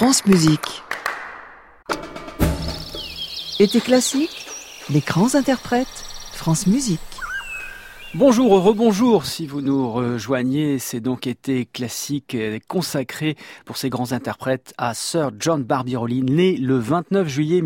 France Musique. Été classique, les grands interprètes, France Musique. Bonjour, rebonjour si vous nous rejoignez, c'est donc été classique consacré pour ces grands interprètes à Sir John Barbirolli, né le 29 juillet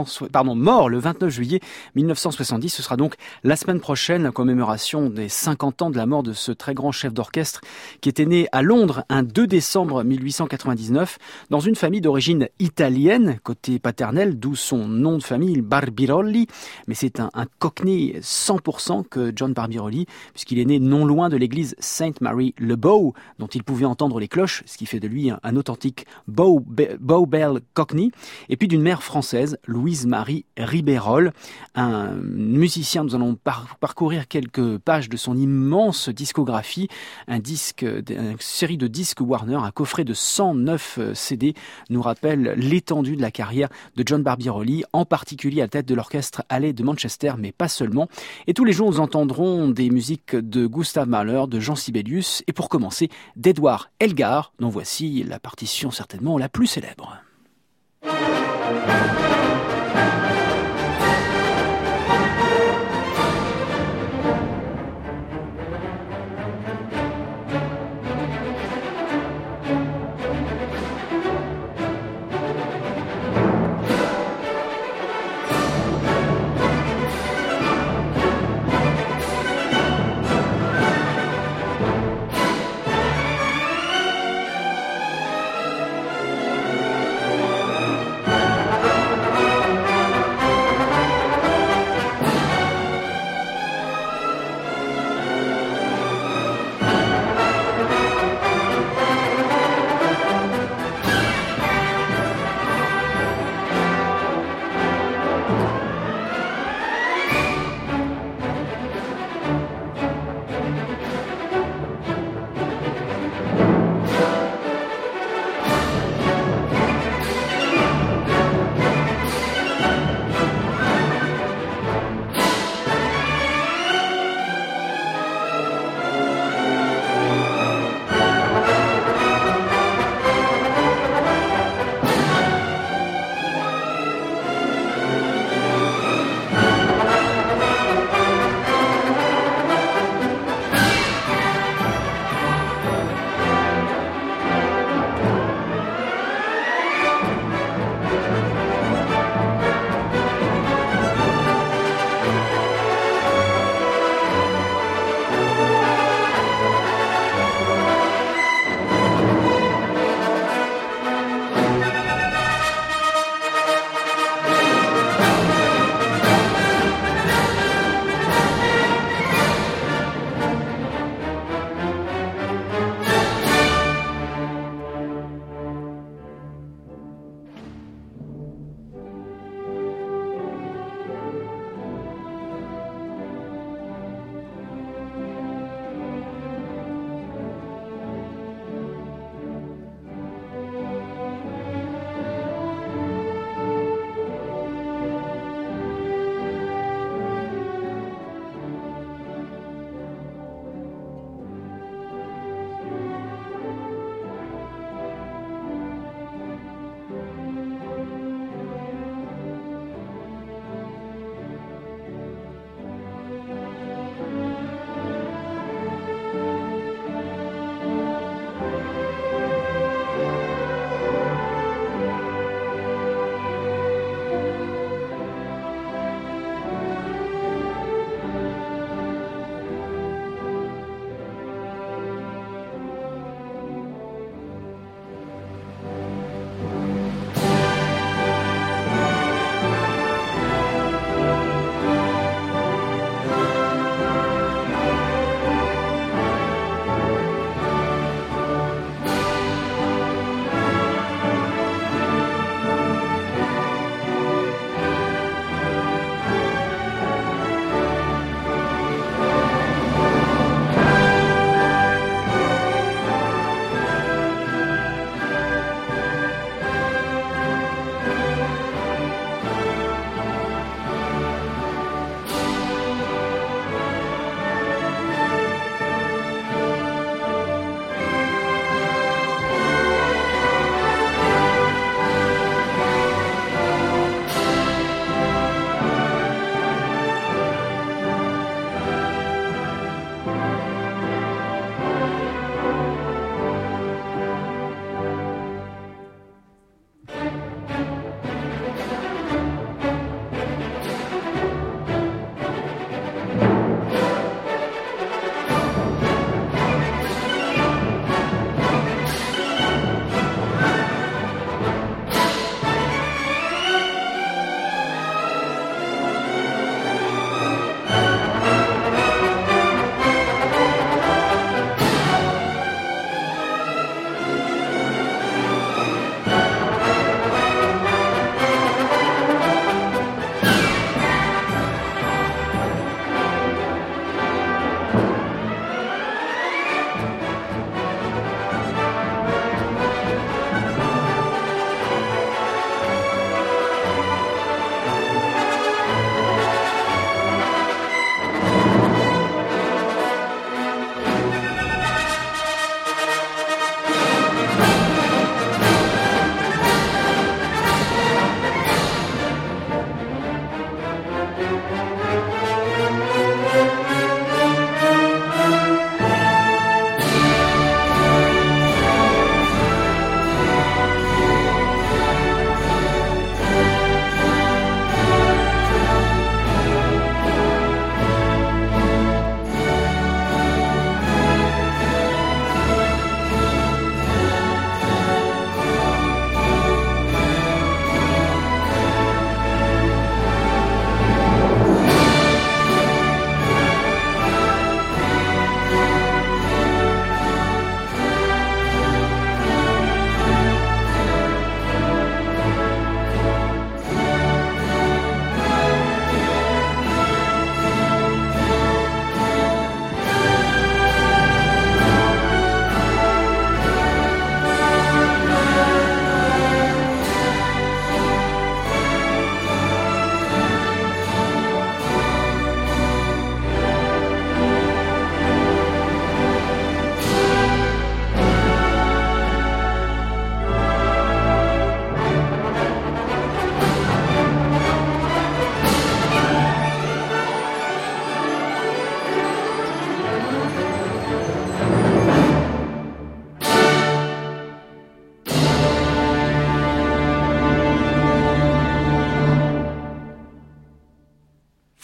1970. Ce sera donc la semaine prochaine la commémoration des 50 ans de la mort de ce très grand chef d'orchestre qui était né à Londres un 2 décembre 1899 dans une famille d'origine italienne, côté paternel, d'où son nom de famille Barbirolli, mais c'est un cockney 100% que John Barbirolli, puisqu'il est né non loin de l'église Saint Mary le Bow, dont il pouvait entendre les cloches, ce qui fait de lui un authentique Bow Bell Cockney, et puis d'une mère française, Louise-Marie Ribérol, un musicien. Nous allons parcourir quelques pages de son immense discographie, une série de disques Warner, un coffret de 109 CD, nous rappelle l'étendue de la carrière de John Barbirolli, en particulier à la tête de l'orchestre Hallé de Manchester, mais pas seulement. Et tous les jours, nous entendrons des musiques de Gustav Mahler, de Jean Sibelius, et pour commencer, d'Edouard Elgar, dont voici la partition certainement la plus célèbre.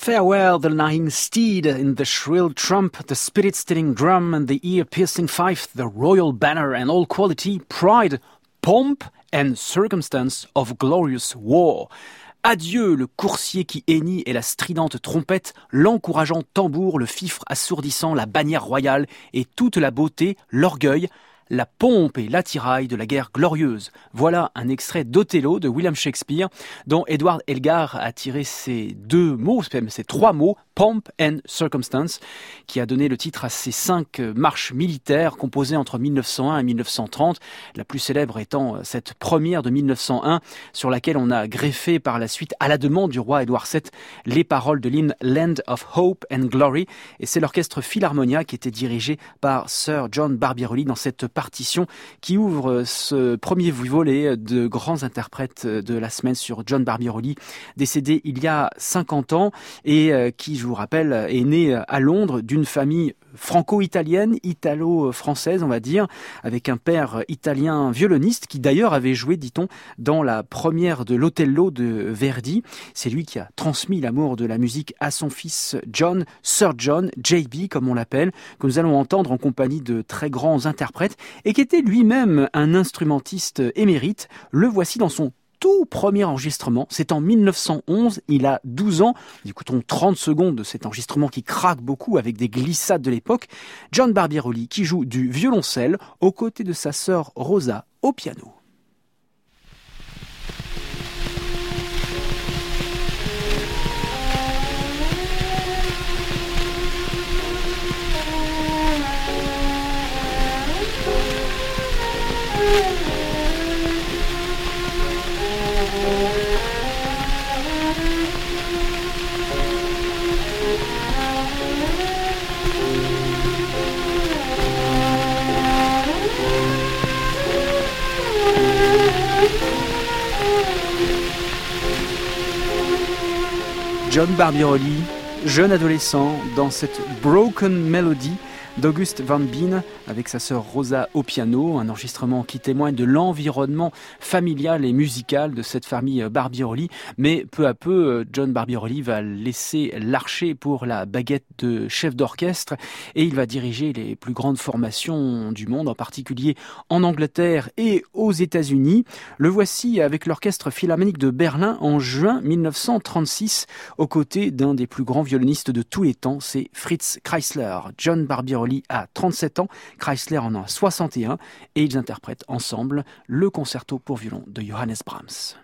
Farewell, the lying steed, in the shrill trump, the spirit-stilling drum, and the ear-piercing fife, the royal banner and all quality, pride, pomp and circumstance of glorious war. Adieu le coursier qui hennit et la stridente trompette, l'encourageant tambour, le fifre assourdissant, la bannière royale et toute la beauté, l'orgueil, la pompe et l'attirail de la guerre glorieuse. Voilà un extrait d'Othello de William Shakespeare, dont Edward Elgar a tiré ces deux mots, même ces trois mots, Pomp and Circumstance, qui a donné le titre à ces 5 marches militaires composées entre 1901 et 1930, la plus célèbre étant cette première de 1901, sur laquelle on a greffé par la suite, à la demande du roi Édouard VII, les paroles de l'hymne Land of Hope and Glory, et c'est l'orchestre Philharmonia qui était dirigé par Sir John Barbirolli dans cette partition qui ouvre ce premier volet de grands interprètes de la semaine sur John Barbirolli, décédé il y a 50 ans et qui, je vous rappelle, est né à Londres d'une famille franco-italienne, italo-française on va dire, avec un père italien violoniste qui d'ailleurs avait joué, dit-on, dans la première de l'Othello de Verdi. C'est lui qui a transmis l'amour de la musique à son fils John, Sir John, JB comme on l'appelle, que nous allons entendre en compagnie de très grands interprètes et qui était lui-même un instrumentiste émérite. Le voici dans son tout premier enregistrement, c'est en 1911, il a 12 ans. Écoutons 30 secondes de cet enregistrement qui craque beaucoup avec des glissades de l'époque. John Barbirolli qui joue du violoncelle aux côtés de sa sœur Rosa au piano. John Barbirolli, jeune adolescent, dans cette Broken Melody d'August Van Bien avec sa sœur Rosa au piano, un enregistrement qui témoigne de l'environnement familial et musical de cette famille Barbirolli, mais peu à peu John Barbirolli va laisser l'archer pour la baguette de chef d'orchestre et il va diriger les plus grandes formations du monde, en particulier en Angleterre et aux États-Unis. Le voici avec l'orchestre philharmonique de Berlin en juin 1936 aux côtés d'un des plus grands violonistes de tous les temps, c'est Fritz Kreisler. John Barbirolli a 37 ans, Kreisler en a 61 et ils interprètent ensemble le concerto pour violon de Johannes Brahms.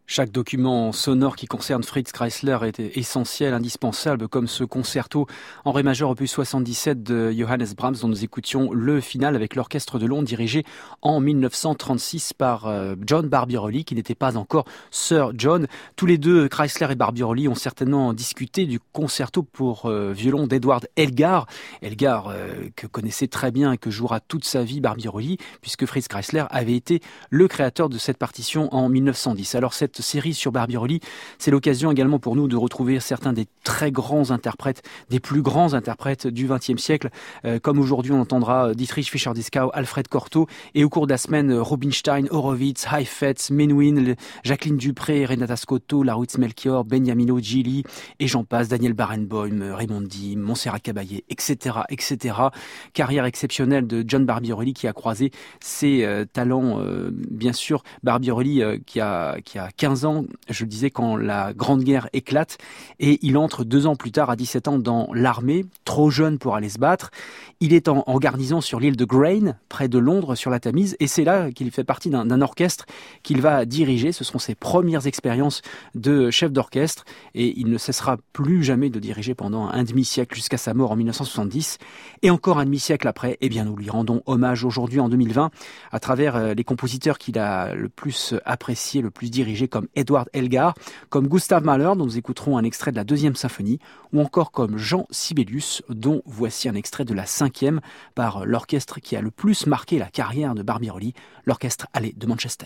Chaque document sonore qui concerne Fritz Kreisler est essentiel, indispensable, comme ce concerto en ré majeur opus 77 de Johannes Brahms, dont nous écoutions le final avec l'orchestre de Londres dirigé en 1936 par John Barbirolli, qui n'était pas encore Sir John. Tous les deux, Kreisler et Barbirolli, ont certainement discuté du concerto pour violon d'Edward Elgar. Elgar, que connaissait très bien et que jouera toute sa vie Barbirolli, puisque Fritz Kreisler avait été le créateur de cette partition en 1910. Alors cette série sur Barbirolli, c'est l'occasion également pour nous de retrouver certains des très grands interprètes, des plus grands interprètes du XXe siècle, comme aujourd'hui on entendra Dietrich Fischer-Dieskau, Alfred Cortot, et au cours de la semaine Rubinstein, Horowitz, Heifetz, Menuhin, Jacqueline Dupré, Renata Scotto, Laurits Melchior, Beniamino Gigli, et j'en passe, Daniel Barenboim, Raimondi, Montserrat Caballé, etc., etc. Carrière exceptionnelle de John Barbirolli qui a croisé ses talents, bien sûr, Barbirolli qui a 15 ans, je le disais, quand la Grande Guerre éclate, et il entre 2 ans plus tard, à 17 ans, dans l'armée, trop jeune pour aller se battre. Il est en garnison sur l'île de Grain, près de Londres, sur la Tamise, et c'est là qu'il fait partie d'un orchestre qu'il va diriger. Ce seront ses premières expériences de chef d'orchestre, et il ne cessera plus jamais de diriger pendant un demi-siècle, jusqu'à sa mort en 1970. Et encore un demi-siècle après, eh bien, nous lui rendons hommage aujourd'hui, en 2020, à travers les compositeurs qu'il a le plus appréciés, le plus dirigés, comme Edward Elgar, comme Gustav Mahler, dont nous écouterons un extrait de la 2e symphonie, ou encore comme Jean Sibelius, dont voici un extrait de la 5e, par l'orchestre qui a le plus marqué la carrière de Barbirolli, l'orchestre Hallé de Manchester.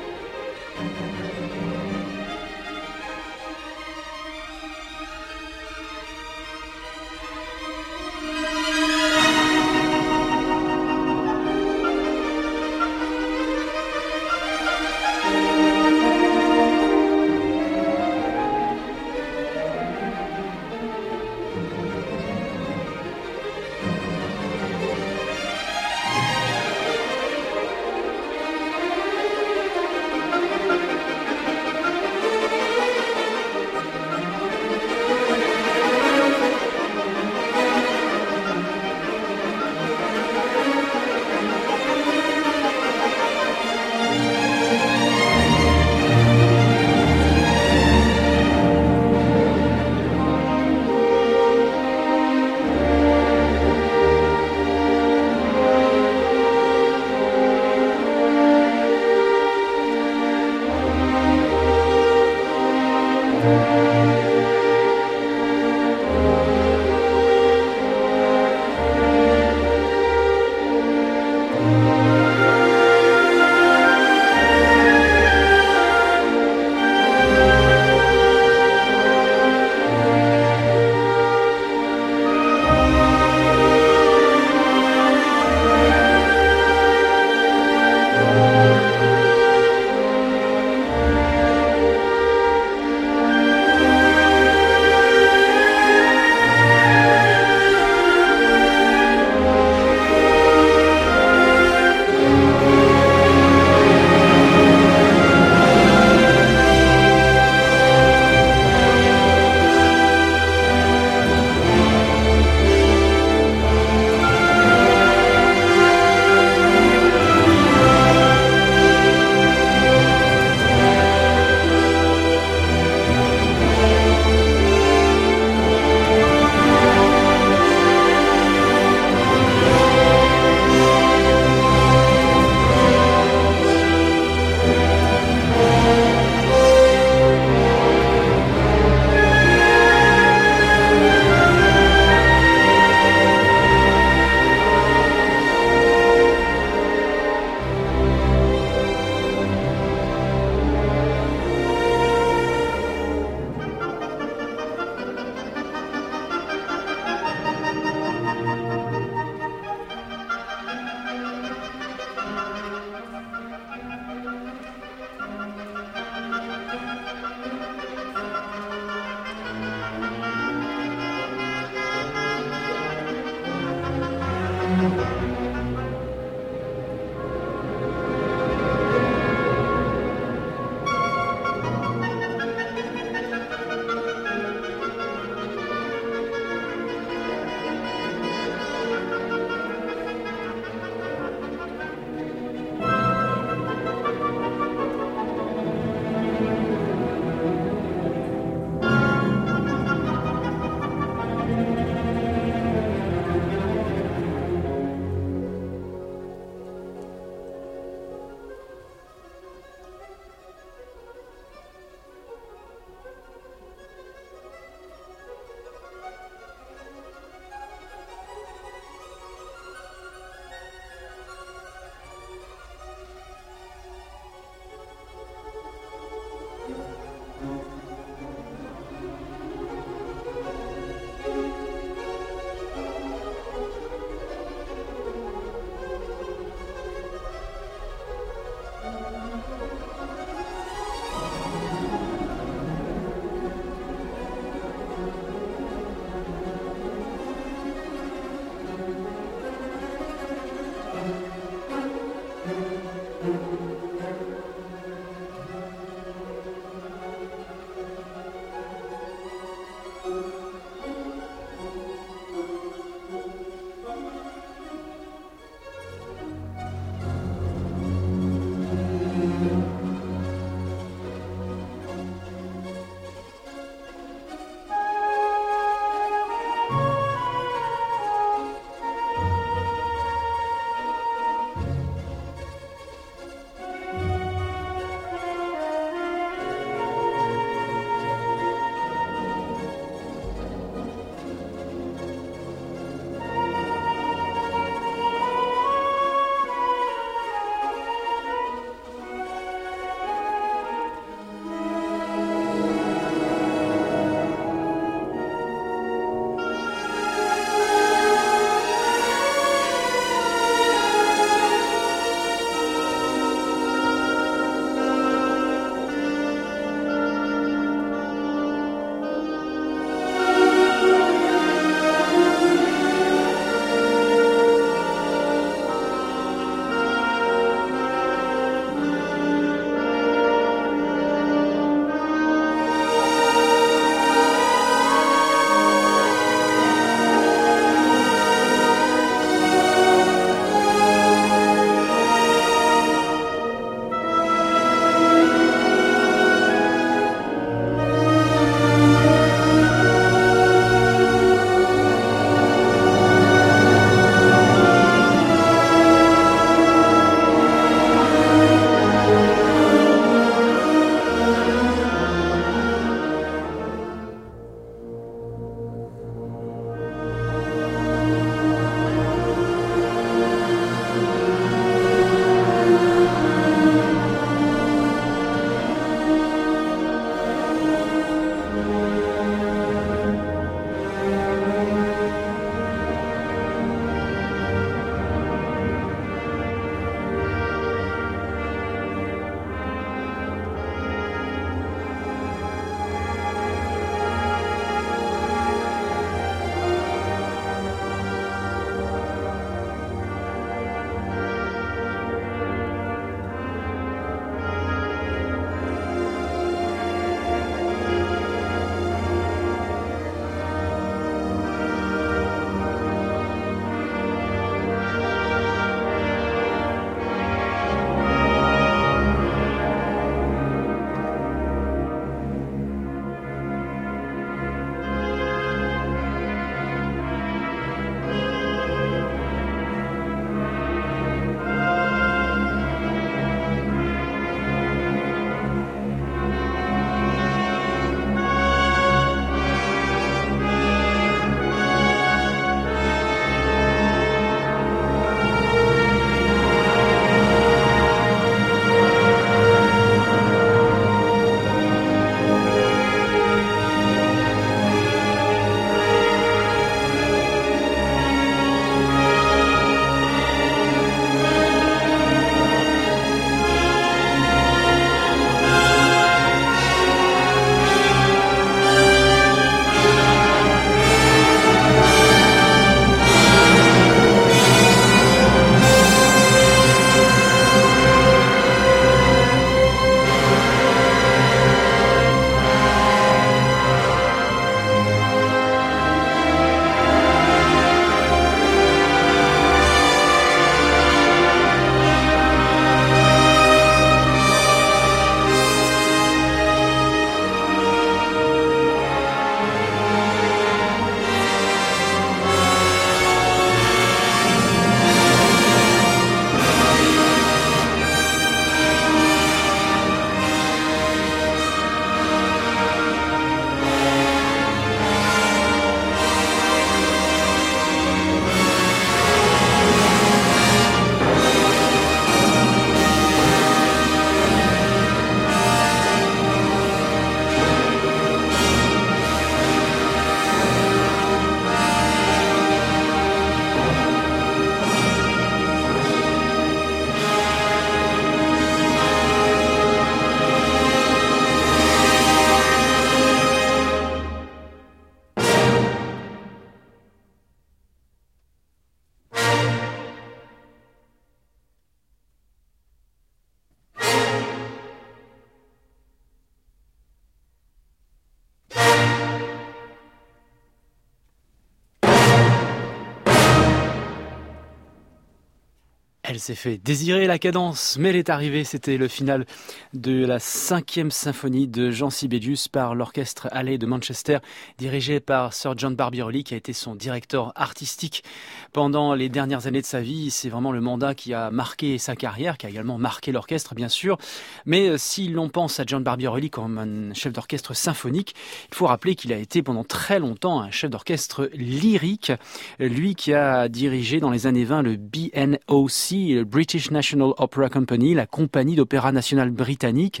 Elle s'est fait désirer la cadence, mais elle est arrivée. C'était le final de la 5e symphonie de Jean Sibelius par l'orchestre Halley de Manchester, dirigé par Sir John Barbirolli, qui a été son directeur artistique pendant les dernières années de sa vie. C'est vraiment le mandat qui a marqué sa carrière, qui a également marqué l'orchestre, bien sûr. Mais si l'on pense à John Barbirolli comme un chef d'orchestre symphonique, il faut rappeler qu'il a été pendant très longtemps un chef d'orchestre lyrique. Lui qui a dirigé dans les années 20 le BNOC, le British National Opera Company, la compagnie d'opéra nationale britannique,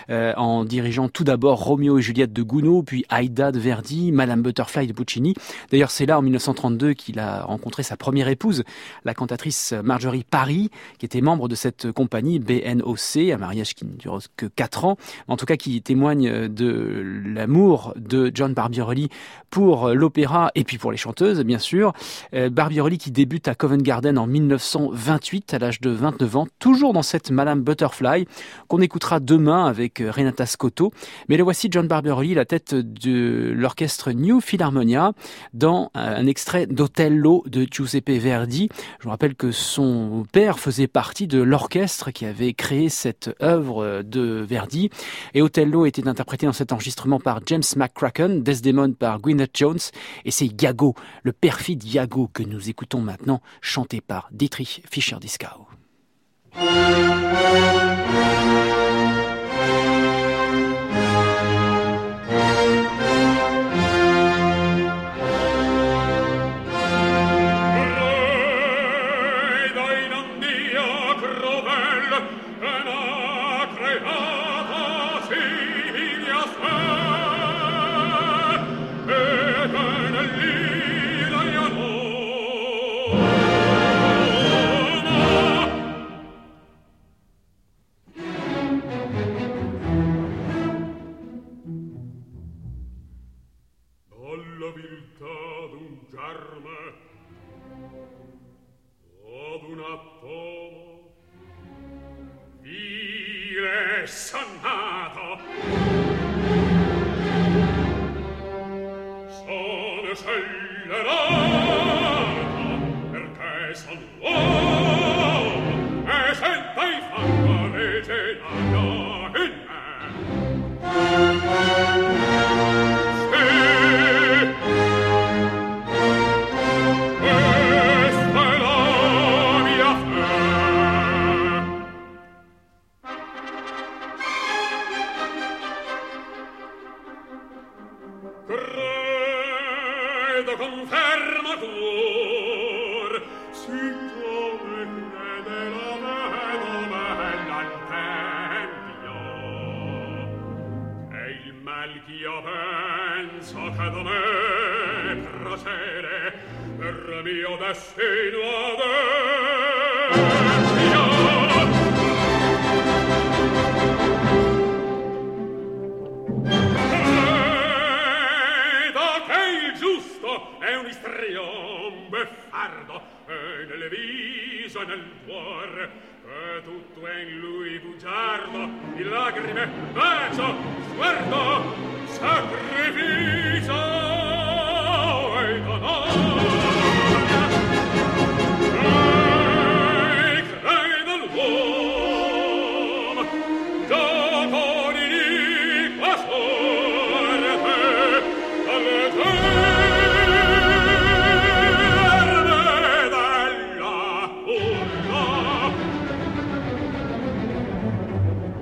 en dirigeant tout d'abord Roméo et Juliette de Gounod, puis Aïda de Verdi, Madame Butterfly de Puccini. D'ailleurs, c'est là, en 1932, qu'il a rencontré sa première épouse, la cantatrice Marjorie Parry, qui était membre de cette compagnie BNOC, un mariage qui ne dure que 4 ans, en tout cas qui témoigne de l'amour de John Barbirolli pour l'opéra et puis pour les chanteuses, bien sûr. Barbirolli qui débute à Covent Garden en 1928, à l'âge de 29 ans, toujours dans cette Madame Butterfly, qu'on écoutera demain avec Renata Scotto. Mais le voici, John Barbirolli, la tête de l'orchestre New Philharmonia, dans un extrait d'Otello de Giuseppe Verdi. Je vous rappelle que son père faisait partie de l'orchestre qui avait créé cette œuvre de Verdi. Et Otello était interprété dans cet enregistrement par James McCracken, Desdemone par Gwyneth Jones. Et c'est Iago, le perfide Iago, que nous écoutons maintenant, chanté par Dietrich Fischer-Dieskau.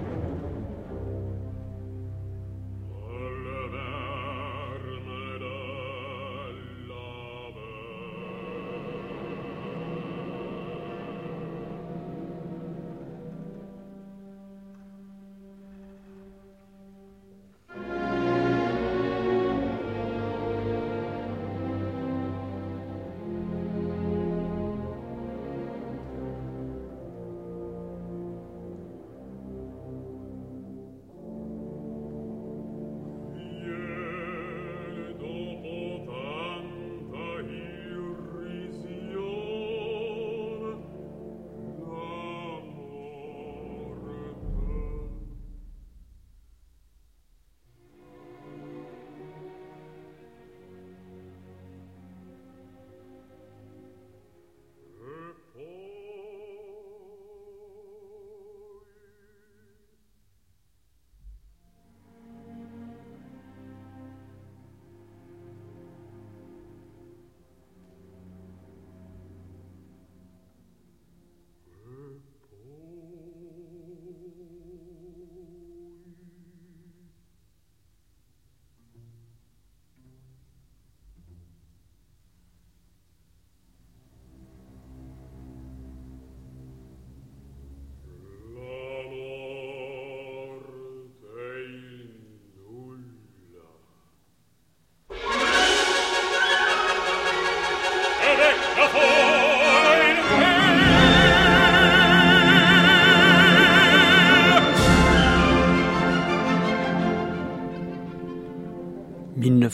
Alla verme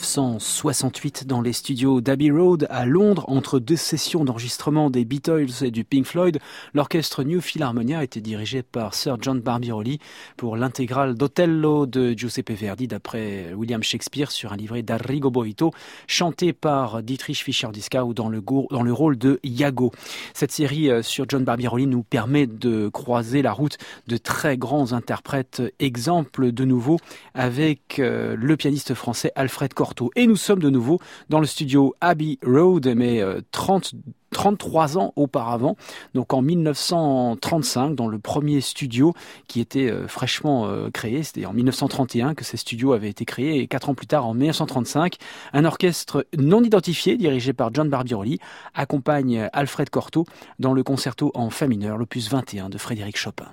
1968 dans les studios d'Abbey Road à Londres, entre deux sessions d'enregistrement des Beatles et du Pink Floyd. L'orchestre New Philharmonia était dirigé par Sir John Barbirolli pour l'intégrale d'Othello de Giuseppe Verdi d'après William Shakespeare sur un livret d'Arrigo Boito, chanté par Dietrich Fischer-Dieskau dans le rôle de Iago. Cette série sur John Barbirolli nous permet de croiser la route de très grands interprètes. Exemple de nouveau avec le pianiste français Alfred Cortot. Et nous sommes de nouveau dans le studio Abbey Road, mais 33 ans auparavant, donc en 1935, dans le premier studio qui était fraîchement créé. C'était en 1931 que ces studios avaient été créés, et 4 ans plus tard, en 1935, un orchestre non identifié, dirigé par John Barbirolli, accompagne Alfred Cortot dans le concerto en fa mineur, l'opus 21 de Frédéric Chopin.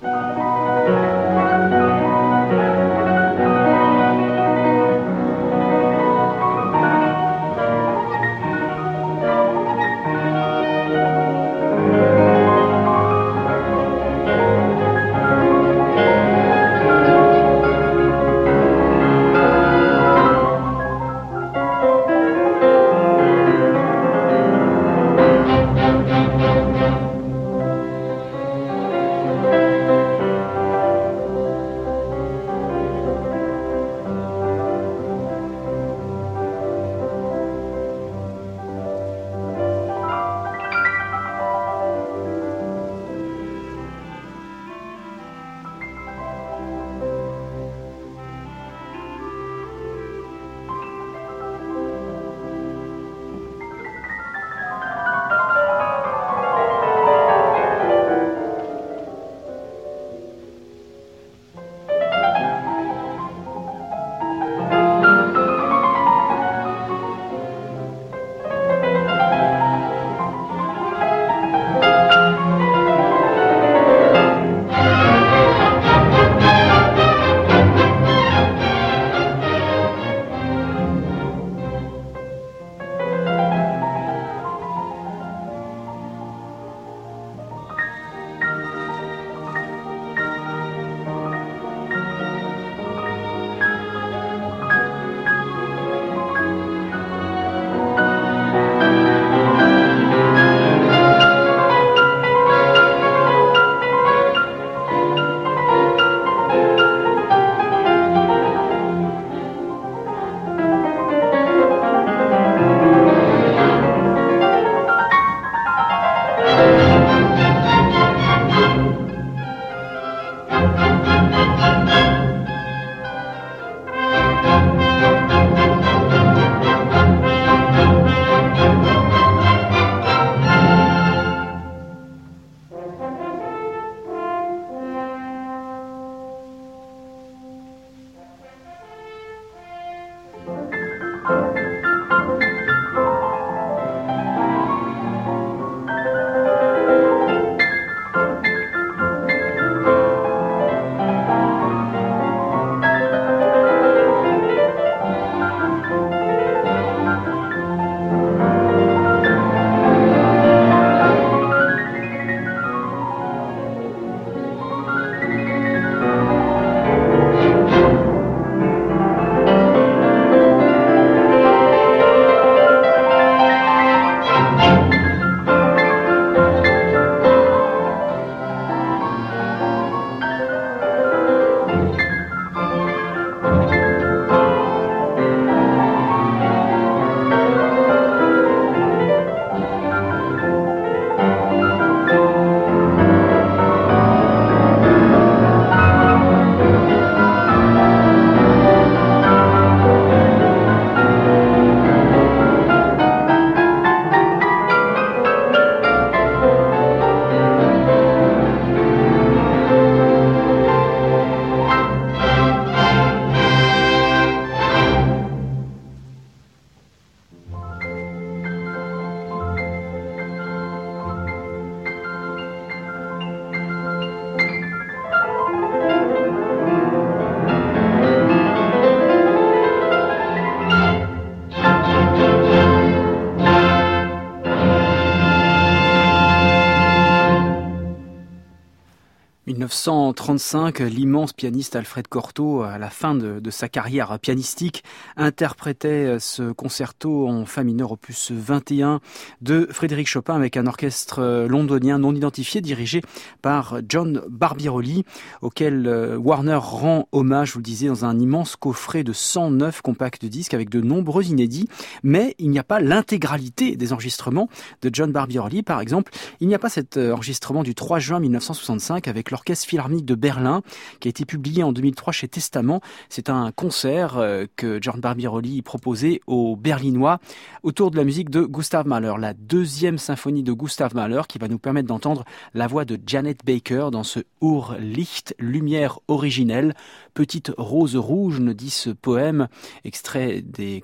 1935, l'immense pianiste Alfred Cortot, à la fin de sa carrière pianistique, interprétait ce concerto en fa mineur opus 21 de Frédéric Chopin avec un orchestre londonien non identifié dirigé par John Barbirolli, auquel Warner rend hommage, je vous le disais, dans un immense coffret de 109 compacts disques avec de nombreux inédits. Mais il n'y a pas l'intégralité des enregistrements de John Barbirolli. Par exemple, il n'y a pas cet enregistrement du 3 juin 1965 avec l'Orchestre Philharmonique de Berlin qui a été publié en 2003 chez Testament. C'est un concert que John Barbirolli proposait aux Berlinois autour de la musique de Gustav Mahler, la deuxième symphonie de Gustav Mahler qui va nous permettre d'entendre la voix de Janet Baker dans ce Urlicht, lumière originelle. Petite rose rouge, nous dit ce poème, extrait des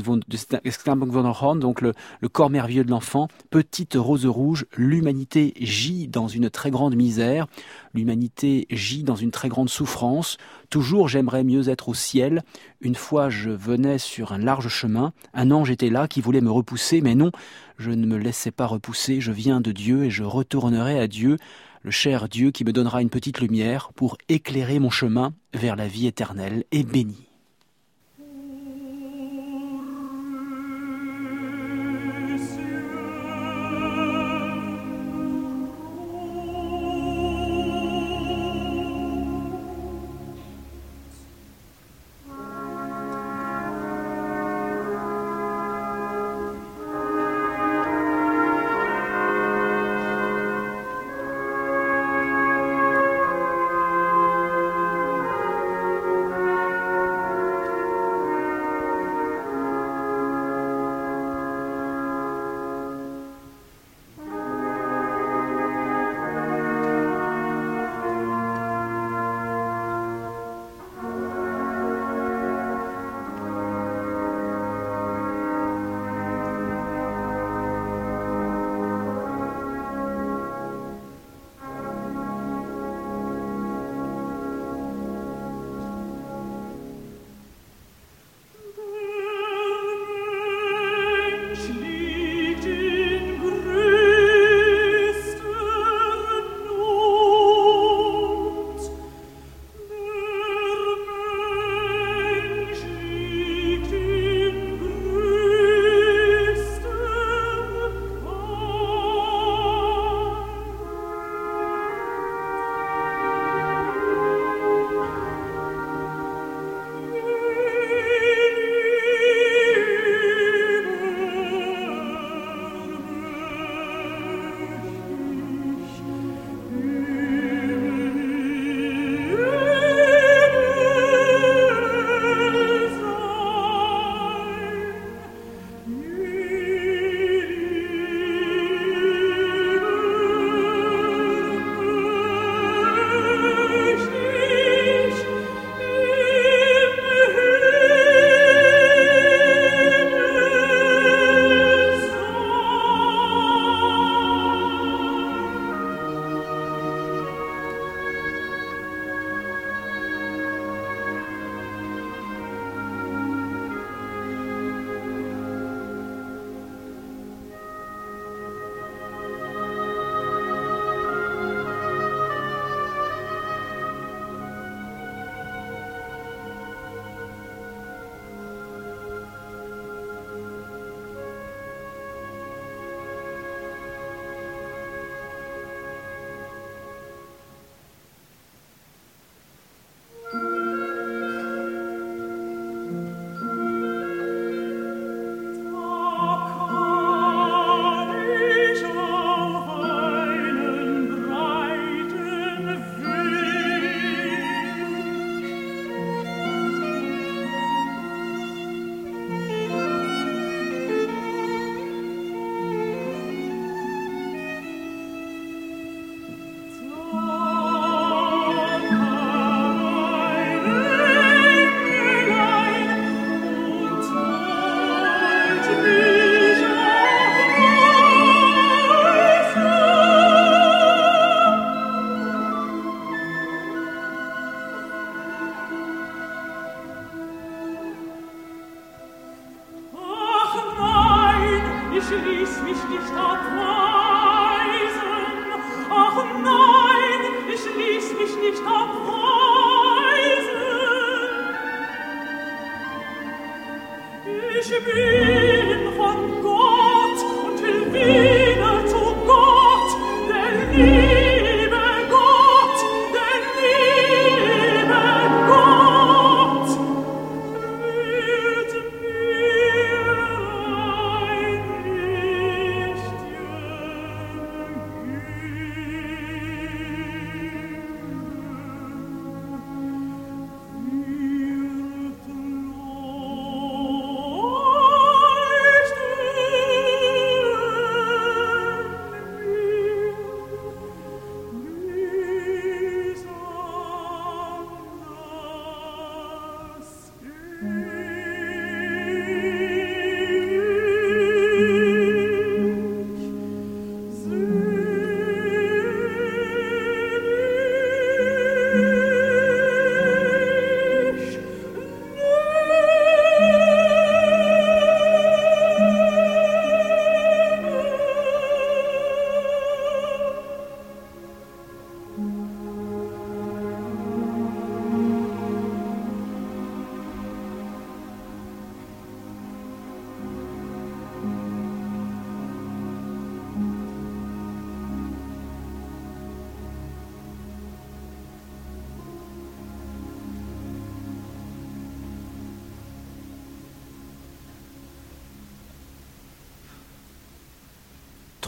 Knabenwunderhorn, donc le corps merveilleux de l'enfant. Petite rose rouge, l'humanité gît dans une très grande misère. L'humanité l'humanité gît dans une très grande souffrance. Toujours j'aimerais mieux être au ciel. Une fois je venais sur un large chemin. Un ange était là qui voulait me repousser, mais non, je ne me laissais pas repousser. Je viens de Dieu et je retournerai à Dieu, le cher Dieu qui me donnera une petite lumière pour éclairer mon chemin vers la vie éternelle et bénie.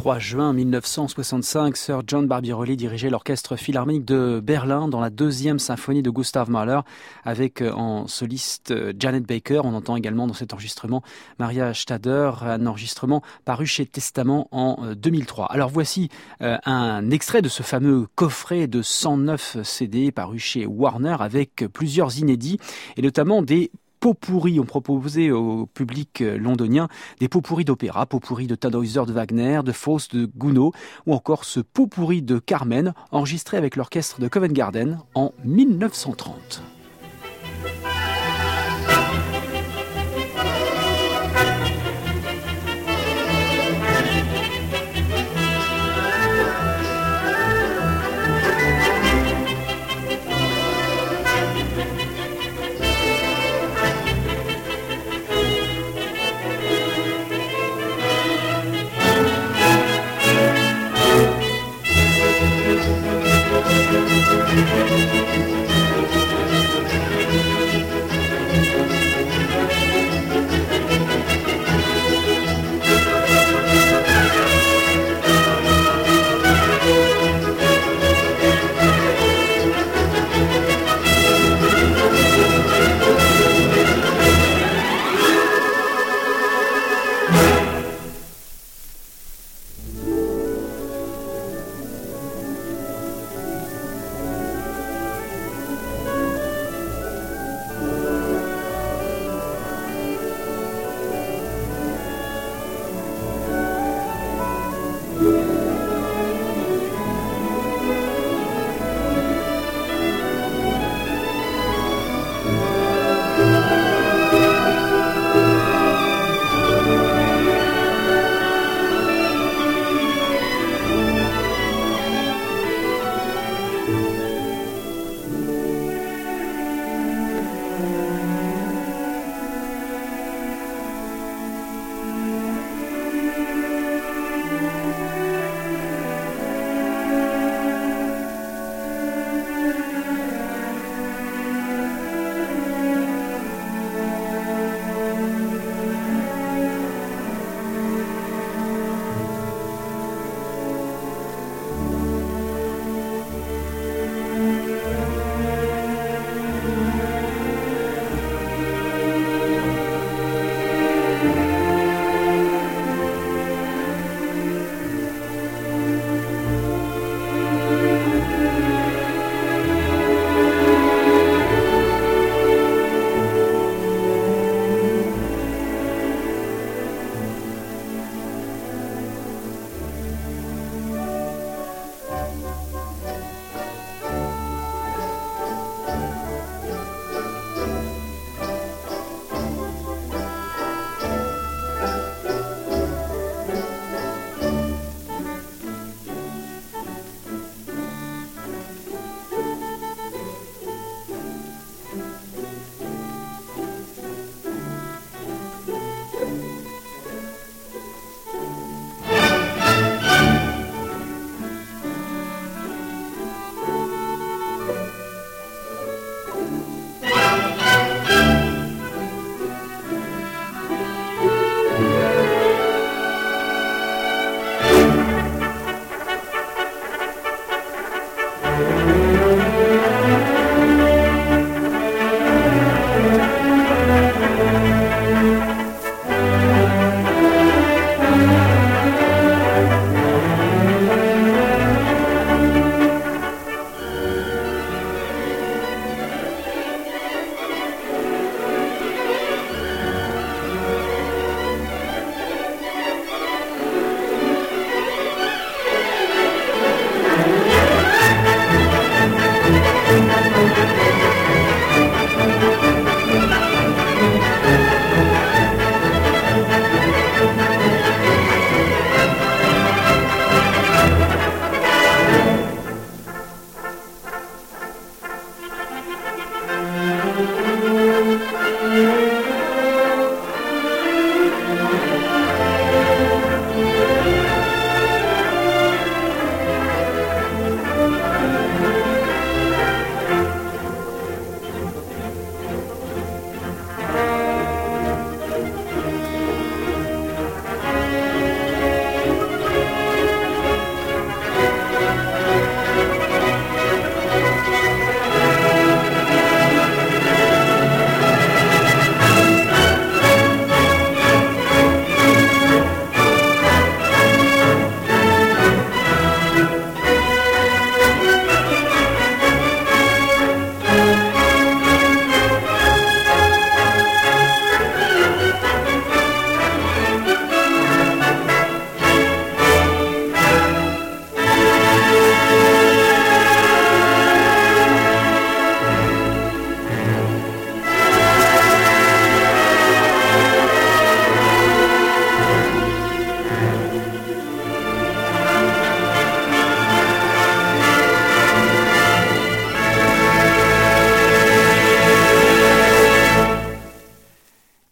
3 juin 1965, Sir John Barbirolli dirigeait l'orchestre philharmonique de Berlin dans la deuxième symphonie de Gustav Mahler avec en soliste Janet Baker. On entend également dans cet enregistrement Maria Stader, un enregistrement paru chez Testament en 2003. Alors voici un extrait de ce fameux coffret de 109 CD paru chez Warner avec plusieurs inédits et notamment des pots pourris. On proposait au public londonien des pots pourris d'opéra, pots pourris de Tannhäuser de Wagner, de Faust de Gounod ou encore ce pot pourri de Carmen enregistré avec l'orchestre de Covent Garden en 1930.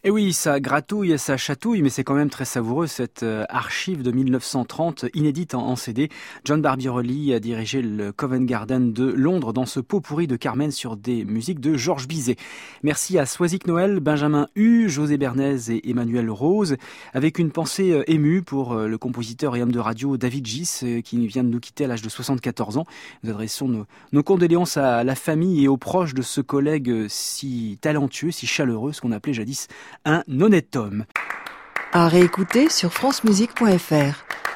Et oui, ça gratouille, ça chatouille, mais c'est quand même très savoureux cette archive de 1930, inédite en CD. John Barbirolli a dirigé le Covent Garden de Londres dans ce pot pourri de Carmen sur des musiques de Georges Bizet. Merci à Soisic Noël, Benjamin Hu, José Bernays et Emmanuel Rose, avec une pensée émue pour le compositeur et homme de radio David Gis, qui vient de nous quitter à l'âge de 74 ans. Nous adressons nos condoléances à la famille et aux proches de ce collègue si talentueux, si chaleureux, ce qu'on appelait jadis un honnête homme. À réécouter sur francemusique.fr.